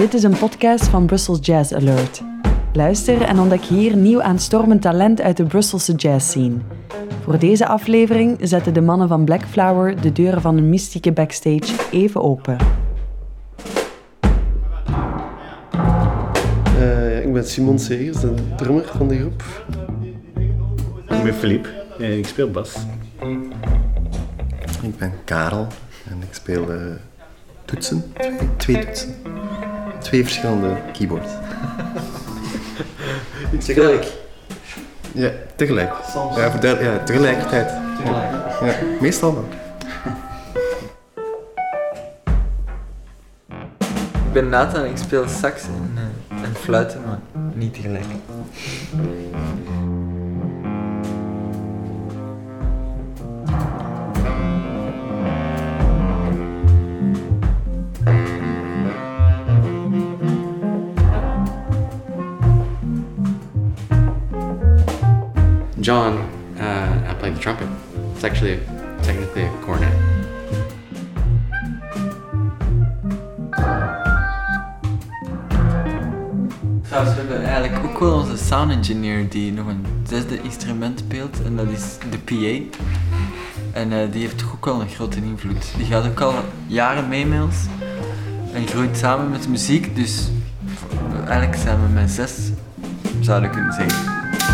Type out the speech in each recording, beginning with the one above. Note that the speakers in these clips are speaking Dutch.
Dit is een podcast van Brussels Jazz Alert. Luister en ontdek hier nieuw aanstormend talent uit de Brusselse jazzscene. Voor deze aflevering zetten de mannen van Black Flower de deuren van een mystieke backstage even open. Ik ben Simon Segers, de drummer van de groep. Ik ben Philippe en ik speel bas. Ik ben Karel en ik speel toetsen. Twee toetsen. 2 verschillende keyboards. Tegelijk? Ja, tegelijk. Soms? Ja, tegelijkertijd. Ja, meestal wel. Ik ben Nathan en ik speel sax en fluiten, maar niet tegelijk. John, I play the trumpet. It's actually technically a cornet. Trouwens, we hebben eigenlijk ook wel onze sound engineer die nog een 6e instrument speelt en dat is de PA. En die heeft toch ook wel een grote invloed. Die gaat ook al jaren mee met ons en groeit samen met de muziek, dus eigenlijk zijn we met 6, zouden we kunnen zeggen.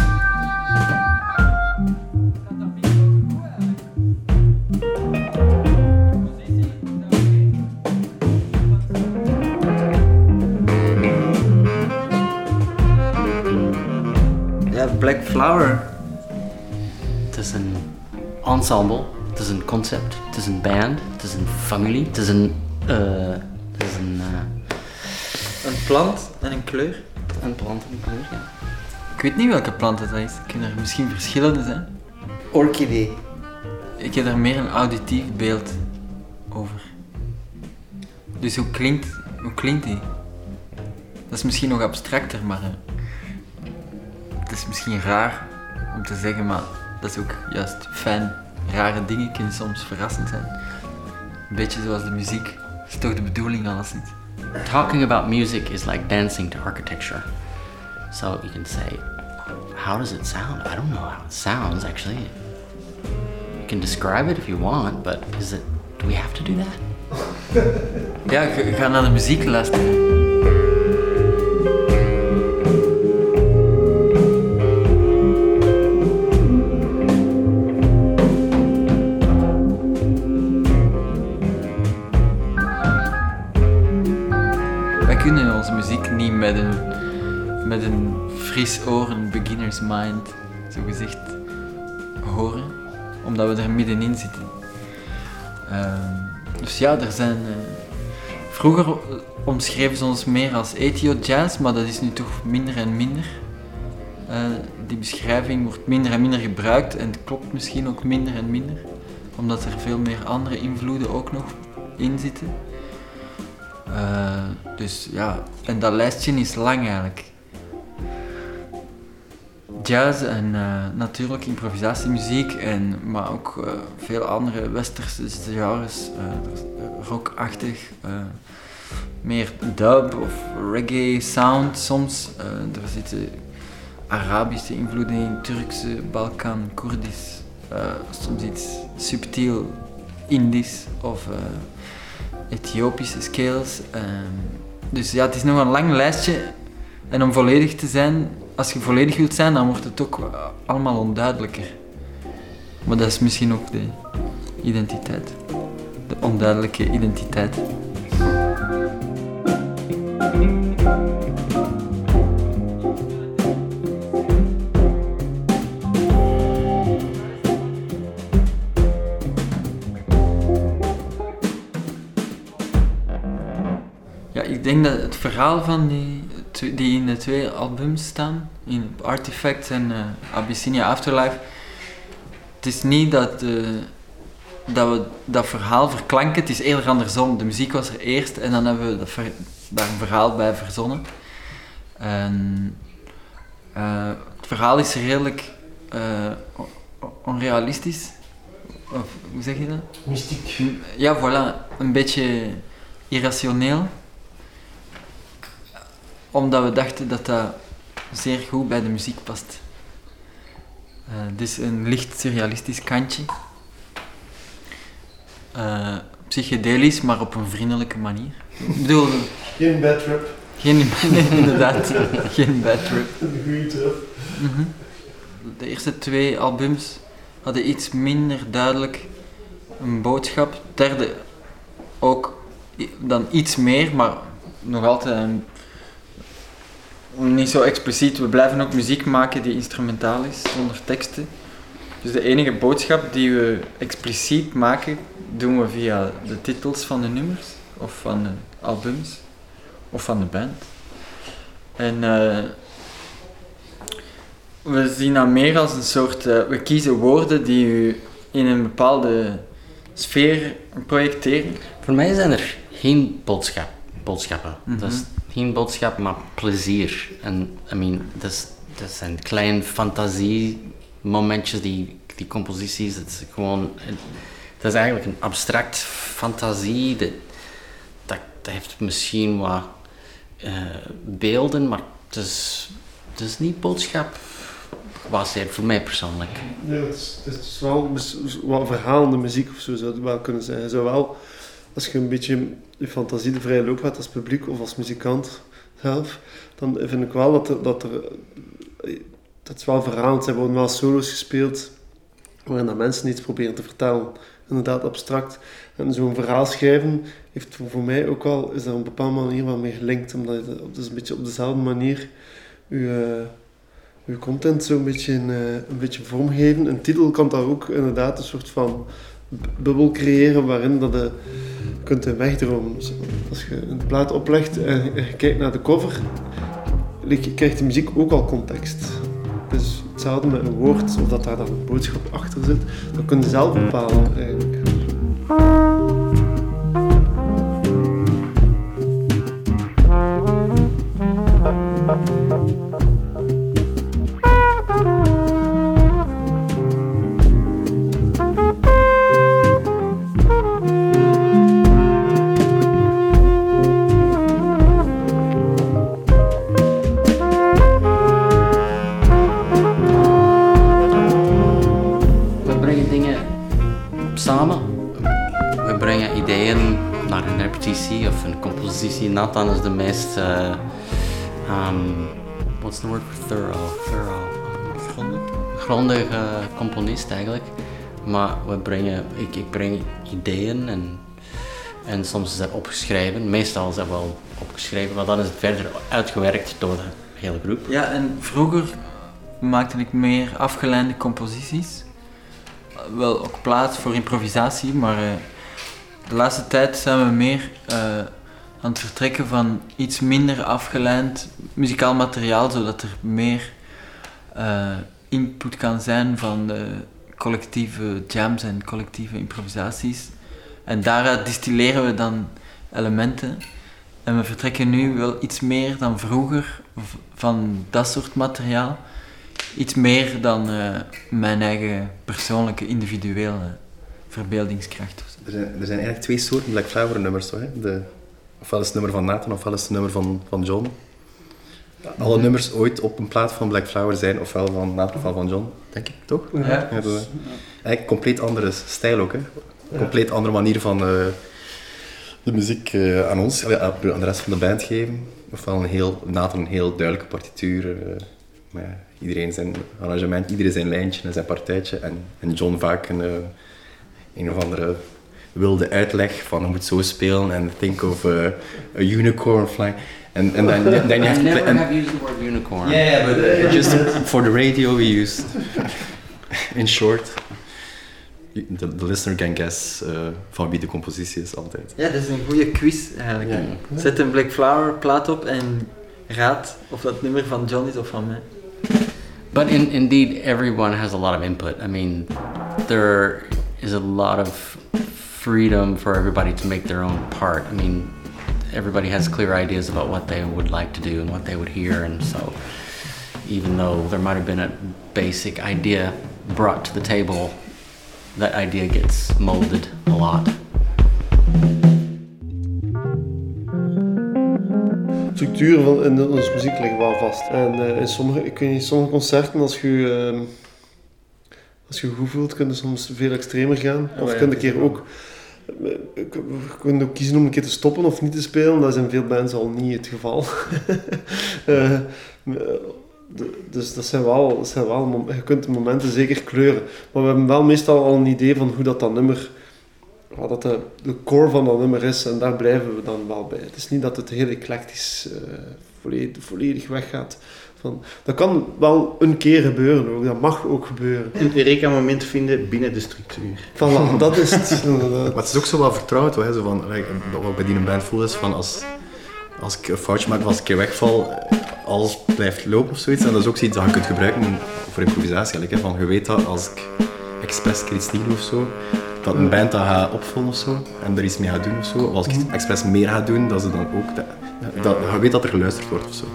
Black Flower. Het is een ensemble, het is een concept, het is een band, het is een familie, het is een Een plant en een kleur. Een plant en een kleur, ja. Ik weet niet welke plant dat is. Kunnen er misschien verschillende zijn? Orchidee. Ik heb er meer een auditief beeld over. Dus hoe klinkt die? Dat is misschien nog abstracter, maar het is misschien raar om te zeggen, maar dat is ook juist fijn. Rare dingen kunnen soms verrassend zijn. Een beetje zoals de muziek. Dat is toch de bedoeling alleszins. Talking about music is like dancing to architecture. So you can say, how does it sound? I don't know how it sounds actually. You can describe it if you want, but do we have to do that? Ja, ga naar de muziek luisteren. Wij kunnen onze muziek niet met een fris oor, een beginner's mind, zo gezegd, horen, omdat we er middenin zitten. Dus ja, er zijn... Vroeger omschreven ze ons meer als ethio-jazz, maar dat is nu toch minder en minder. Die beschrijving wordt minder en minder gebruikt en het klopt misschien ook minder en minder, omdat er veel meer andere invloeden ook nog in zitten. Dus ja, en dat lijstje is lang eigenlijk. Jazz en natuurlijk improvisatiemuziek, maar ook veel andere westerse genres, rockachtig, meer dub of reggae sound soms. Er zitten Arabische invloeden in, Turkse, Balkan, Koerdisch, soms iets subtiel Indisch of Ethiopische scales. Dus ja, het is nog een lang lijstje en om volledig te zijn, als je volledig wilt zijn, dan wordt het ook allemaal onduidelijker. Maar dat is misschien ook de identiteit, de onduidelijke identiteit. Ja, ik denk dat het verhaal van die in de 2 albums staan, in Artifacts en Abyssinia Afterlife, het is niet dat we dat verhaal verklanken, het is eerder andersom. De muziek was er eerst en dan hebben we daar een verhaal bij verzonnen. En, het verhaal is redelijk onrealistisch. Of hoe zeg je dat? Mystiek. Ja, voilà. Een beetje irrationeel. omdat we dachten dat dat zeer goed bij de muziek past. Dus een licht surrealistisch kantje. Psychedelisch, maar op een vriendelijke manier. Ik bedoel... Geen bad trip. Inderdaad, geen bad trip. Een goede trip. Mm-hmm. De eerste 2 albums hadden iets minder duidelijk een boodschap. Het derde ook dan iets meer, maar nog altijd niet zo expliciet. We blijven ook muziek maken die instrumentaal is, zonder teksten. Dus de enige boodschap die we expliciet maken, doen we via de titels van de nummers, of van de albums, of van de band. En we zien dat meer als een soort... we kiezen woorden die u in een bepaalde sfeer projecteren. Voor mij zijn er geen boodschappen. Mm-hmm. Dat is geen boodschap, maar plezier. En dat zijn kleine fantasiemomentjes, die composities. Het is gewoon... Dat is eigenlijk een abstract fantasie. Dat heeft misschien wat beelden, maar het is niet boodschap gebaseerd voor mij persoonlijk. Nee, het is wel wat verhalende muziek of zo zou het wel kunnen zijn. Zowel als je een beetje je fantasie de vrije loop hebt als publiek of als muzikant zelf, dan vind ik wel dat is wel verhalend. Er worden wel solo's gespeeld waarin dat mensen iets proberen te vertellen. Inderdaad abstract. En zo'n verhaal schrijven heeft voor mij ook wel, is daar op een bepaalde manier wel mee gelinkt, omdat je dus een beetje op dezelfde manier je content zo'n beetje een beetje vormgeven. Een titel kan daar ook inderdaad een soort van bubbel creëren waarin dat je kunt wegdromen. Dus als je een plaat oplegt en je kijkt naar de cover, krijgt de muziek ook al context. Dus hetzelfde met een woord, of dat daar dan een boodschap achter zit, dat kun je zelf bepalen eigenlijk. Nathan is de meest, what's the word for thorough? Grondige componist eigenlijk. Maar ik breng ideeën en soms is dat opgeschreven. Meestal is dat wel opgeschreven, maar dan is het verder uitgewerkt door de hele groep. Ja, en vroeger maakte ik meer afgeleide composities. Wel ook plaats voor improvisatie, maar de laatste tijd zijn we meer... aan het vertrekken van iets minder afgeleid muzikaal materiaal, zodat er meer input kan zijn van de collectieve jams en collectieve improvisaties. En daaruit distilleren we dan elementen. En we vertrekken nu wel iets meer dan vroeger van dat soort materiaal. Iets meer dan mijn eigen persoonlijke, individuele verbeeldingskracht. Er zijn eigenlijk 2 soorten Black Flower nummers, toch? Ofwel is het nummer van Nathan, ofwel is het nummer van John. Alle nummers ooit op een plaat van Black Flower zijn ofwel van Nathan ofwel van John, denk ik, toch? Ja. Eigenlijk een compleet andere stijl ook, hè? Een compleet andere manier van de muziek aan ons, aan de rest van de band geven. Ofwel Nathan een heel duidelijke partituur, met iedereen zijn arrangement, iedereen zijn lijntje en zijn partijtje. En John vaak een of andere... wilde uitleg van hoe moet zo spelen en think of a unicorn flying. And then you have I to never play. have used the word unicorn. Yeah, but just for the radio we used. In short, the listener can guess van wie de compositie is altijd. Ja, dat is een goede quiz eigenlijk. Ja. Zet een Black Flower plaat op en raad of dat nummer van John is of van mij. But indeed, everyone has a lot of input. I mean, there is a lot of freedom for everybody to make their own part. I mean, everybody has clear ideas about what they would like to do and what they would hear, and so even though there might have been a basic idea brought to the table, that idea gets molded a lot. structuur van in onze muziek ligt wel vast. En in sommige concerten, als je goed voelt, kun je soms veel extremer gaan. Of kun je een keer ook kiezen om een keer te stoppen of niet te spelen. Dat is in veel bands al niet het geval. Dus dat zijn wel je kunt de momenten zeker kleuren. Maar we hebben wel meestal al een idee van hoe dat nummer, wat dat de core van dat nummer is, en daar blijven we dan wel bij. Het is niet dat het heel eclectisch volledig weggaat. Dat kan wel een keer gebeuren ook, dat mag ook gebeuren. Een Eureka-moment vinden binnen de structuur. Voilà, dat is het. Maar het is ook zo wel vertrouwd, hè, zo van, wat bij die een band voelt is van als ik een foutje maak of als ik een keer wegval, alles blijft lopen of zoiets. En dat is ook zoiets dat je kunt gebruiken voor improvisatie. Hè, van, je weet dat als ik expres iets niet doe of zo, dat een band dat gaat opvullen of zo, en er iets mee gaat doen of zo. Of als ik expres meer ga doen, dat ze dan ook... je weet dat er geluisterd wordt of zo.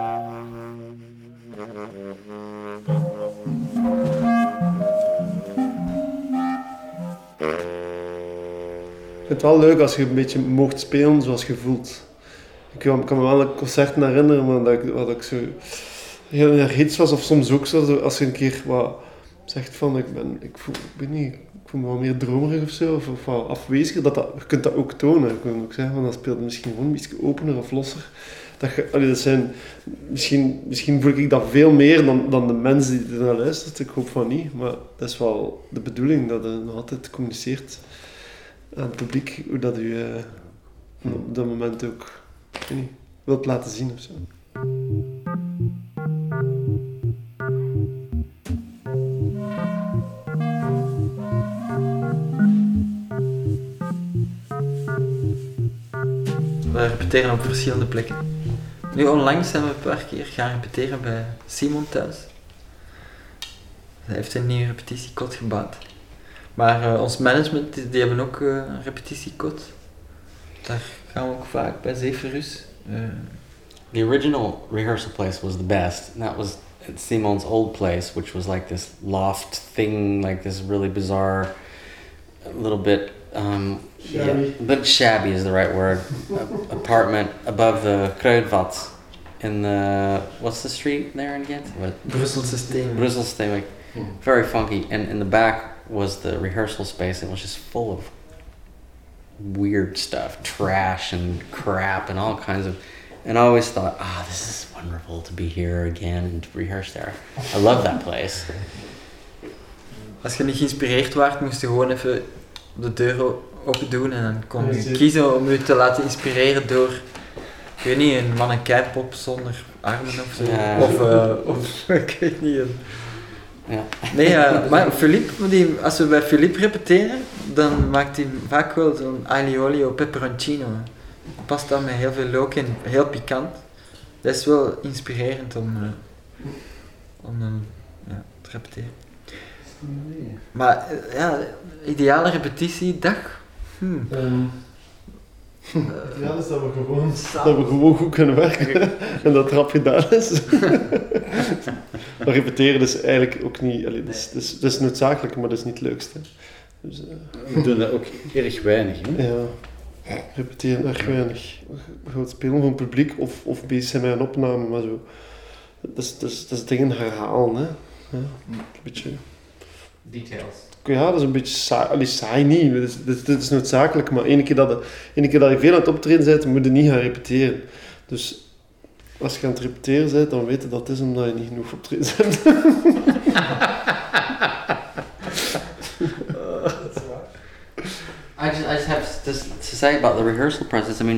Ik vind het wel leuk als je een beetje mocht spelen zoals je voelt. Ik kan me wel een concert herinneren, maar dat ik zo heel energetisch was, of soms ook zo, als je een keer wat zegt van ik voel me wel meer dromerig of zo, of wat afweziger, je kunt dat ook tonen. Ik wil ook zeggen, want dan speelt het misschien gewoon een beetje opener of losser. Misschien voel ik dat veel meer dan de mensen die er naar luisteren. Ik hoop van niet, maar dat is wel de bedoeling, dat je nog altijd communiceert aan het publiek, hoe dat u op dat moment ook wilt laten zien of zo. We repeteren op verschillende plekken. Nu onlangs zijn we een paar keer gaan repeteren bij Simon thuis. Hij heeft een nieuwe repetitiekot gebouwd. Maar ons management, die hebben ook een repetitiekot. Daar gaan we ook vaak bij Zephyrus. The original rehearsal place was the best. And that was at Simon's old place, which was like this loft thing, like this really bizarre, a little bit but shabby is the right word. Apartment above the Kruidvat in the, what's the street there in Ghent? Brusselse Steen. Brussels Steen, like very funky. And in the back was the rehearsal space. It was just full of weird stuff, trash and crap and all kinds of, and I always thought, this is wonderful to be here again and to rehearse there. I love that place. Als je niet geïnspireerd waart, moest je gewoon even de deur open doen en dan kon je kiezen om je te laten inspireren door, ik weet niet, een mannequinpop zonder armen of zo. Ja. Of ik weet niet. Ja. Nee, maar Philippe, als we bij Philippe repeteren, dan maakt hij vaak wel zo'n aglio olio peperoncino. Past dan met heel veel look en heel pikant. Dat is wel inspirerend om te repeteren. Nee. Maar ideale repetitiedag? Ja, dus dat we gewoon goed kunnen werken en dat rap gedaan is. Maar repeteren is eigenlijk ook niet... Het is noodzakelijk, maar dat is niet het leukste. Dus, We doen dat ook erg weinig. Hè? ja, repeteren erg weinig. We gaan spelen voor een publiek of bezig zijn met een opname, maar zo. Dat is dingen herhalen, hè. Ja, een beetje... Details. Ja, dat is een beetje saai. Saai niet, dit is noodzakelijk, maar ene keer dat je veel aan het optreden bent, moet je niet gaan repeteren. Dus als je aan het repeteren bent, dan weet je dat het is omdat je niet genoeg optreden bent. I just have this to say about the rehearsal process. I mean,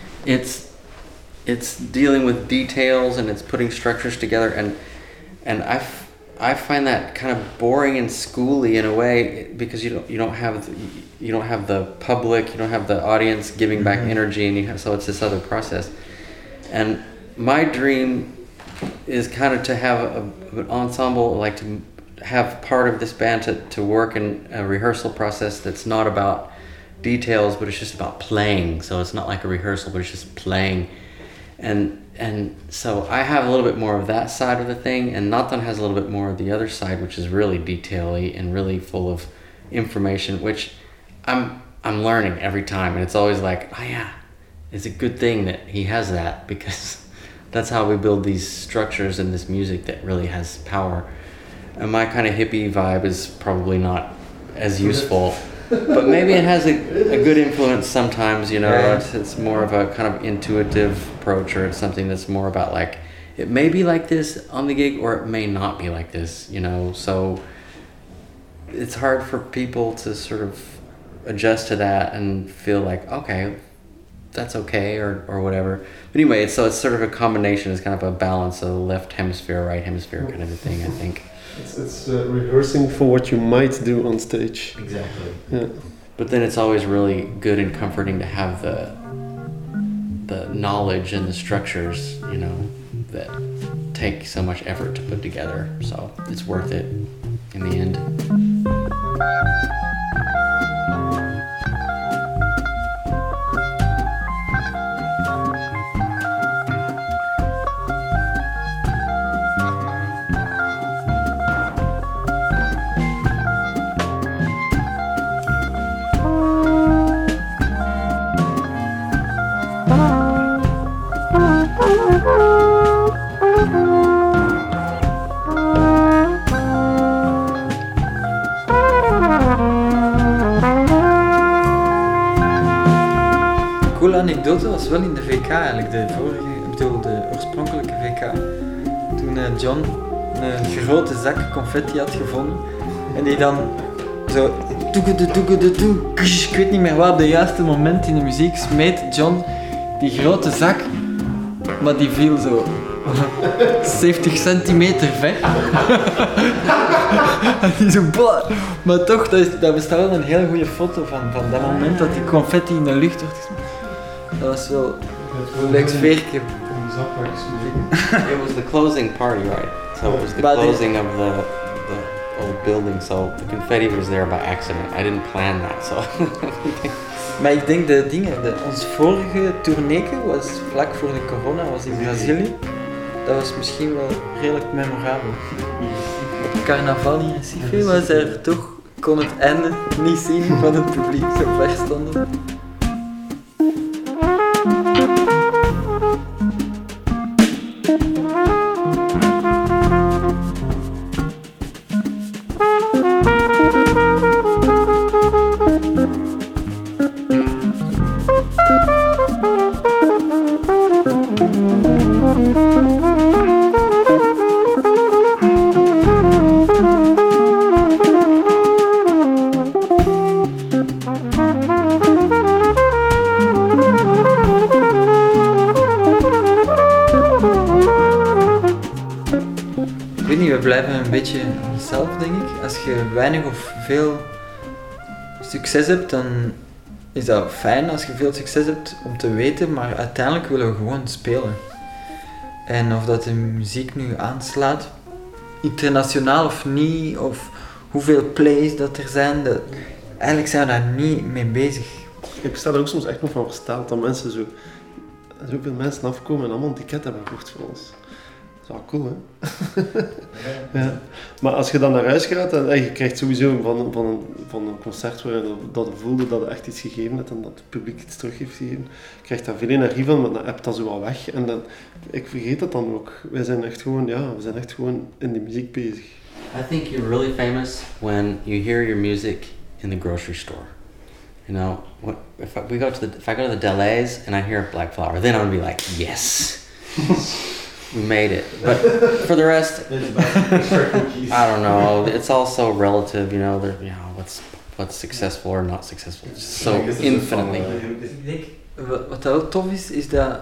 it's dealing with details and it's putting structures together, and I find that kind of boring and schooly in a way, because you don't have the public, you don't have the audience giving back energy, and so it's this other process. And my dream is kind of to have an ensemble, like to have part of this band to work in a rehearsal process that's not about details, but it's just about playing. So it's not like a rehearsal, but it's just playing. And so I have a little bit more of that side of the thing, and Nathan has a little bit more of the other side, which is really detail-y and really full of information, which I'm learning every time, and it's always like, oh yeah, it's a good thing that he has that, because that's how we build these structures in this music that really has power. And my kind of hippie vibe is probably not as useful, but maybe it has a good influence sometimes, you know. Yeah. It's more of a kind of intuitive approach, or it's something that's more about like, it may be like this on the gig, or it may not be like this, you know. So it's hard for people to sort of adjust to that and feel like, okay, that's okay, or whatever. But anyway, it's sort of a combination. It's kind of a balance of left hemisphere, right hemisphere kind of a thing, I think. It's rehearsing for what you might do on stage. Exactly. Yeah. But then it's always really good and comforting to have the knowledge and the structures, you know, that take so much effort to put together. So it's worth it in the end. Coole anekdote was wel in de VK eigenlijk, de oorspronkelijke VK. Toen John een grote zak confetti had gevonden en die dan zo ik weet niet meer wat, op de juiste moment in de muziek smeet John die grote zak, maar die viel zo 70 centimeter ver. En die zo, maar toch, dat bestaat wel een hele goede foto van dat moment dat die confetti in de lucht wordt gesmeed. Dat was wel een leuk sfeertje. It was the closing party, right? So it was the closing of the old building, so the confetti was there by accident. I didn't plan that, so... Maar ik denk ons vorige tourneeke was vlak voor de corona, was in Brazilië. Dat was misschien wel redelijk memorabel. Op carnaval in Recife was er toch, kon het einde niet zien van het publiek, zo ver stonden. We blijven een beetje onszelf, denk ik. Als je weinig of veel succes hebt, dan is dat fijn als je veel succes hebt om te weten, maar uiteindelijk willen we gewoon spelen. En of dat de muziek nu aanslaat, internationaal of niet, of hoeveel plays dat er zijn, eigenlijk zijn we daar niet mee bezig. Ik sta er ook soms echt nog van versteld dat mensen zoveel mensen afkomen en allemaal een ticket hebben gekocht voor ons. Dat is wel cool, hè? Ja. Maar als je dan naar huis gaat en je krijgt sowieso van een concert waarin dat je voelde dat je echt iets gegeven hebt en dat het publiek iets terug heeft gegeven, je krijgt daar veel energie van, maar dan heb je dat zo wel weg. En dan, ik vergeet dat dan ook. We zijn echt gewoon in de muziek bezig. I think you're really famous when you hear your music in the grocery store. You know, if I go to the Deleuze and I hear Black Flower, then I'm gonna be like, yes, we made it. But for the rest, I don't know. It's all so relative, you know. What's successful or not successful. It's so infinitely. Ik denk, wat wel tof is dat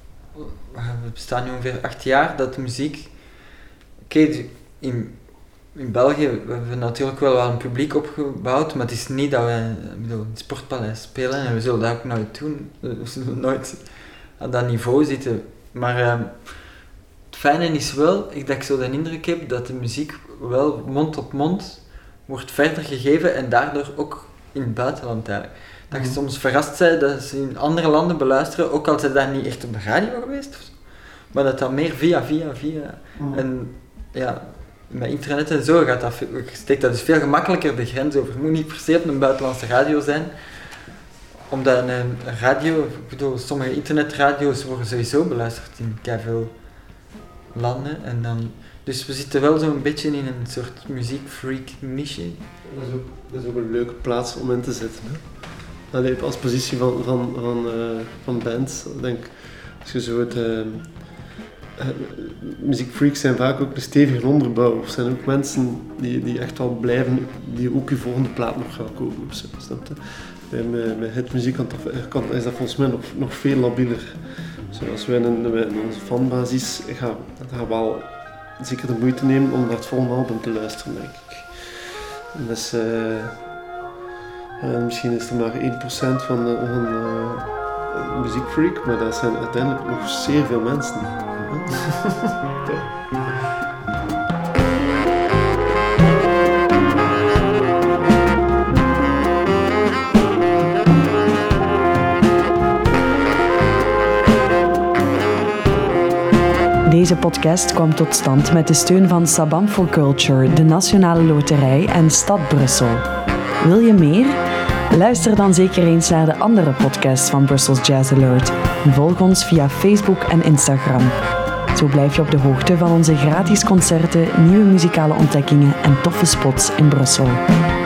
we bestaan nu ongeveer 8 jaar, dat de muziek... Oké, in België we hebben natuurlijk wel een publiek opgebouwd, maar het is niet dat we in het Sportpaleis spelen en we zullen dat ook nooit doen. We zullen nooit aan dat niveau zitten. Maar het fijne is wel, dat ik zo de indruk heb dat de muziek wel mond op mond wordt verder gegeven en daardoor ook in het buitenland eigenlijk. Dat je soms verrast bent dat ze in andere landen beluisteren, ook al zijn dat niet echt op de radio geweest, maar dat dat meer via. En ja, met internet en zo steekt dat dus veel gemakkelijker de grens over. Het moet niet per se op een buitenlandse radio zijn. Omdat een radio, ik bedoel, sommige internetradio's worden sowieso beluisterd in veel landen. En dan, dus we zitten wel zo'n beetje in een soort muziekfreak niche. Dat is ook een leuke plaats om in te zitten. Hè? Allee, als positie van bands, ik denk, als je zo het... muziekfreaks zijn vaak ook een stevige onderbouw. Er zijn ook mensen die echt wel blijven, die ook je volgende plaat nog gaan kopen. Snap je? Met hitmuziek is dat volgens mij nog veel labieler. Zoals wij in onze fanbasis gaan wel zeker de moeite nemen om naar het volgende album te luisteren, denk ik. En dus, misschien is er maar 1% van muziekfreak, maar dat zijn uiteindelijk nog zeer veel mensen. Deze podcast kwam tot stand met de steun van Sabam for Culture, de Nationale Loterij en Stad Brussel. Wil je meer? Luister dan zeker eens naar de andere podcasts van Brussels Jazz Alert. Volg ons via Facebook en Instagram. Zo blijf je op de hoogte van onze gratis concerten, nieuwe muzikale ontdekkingen en toffe spots in Brussel.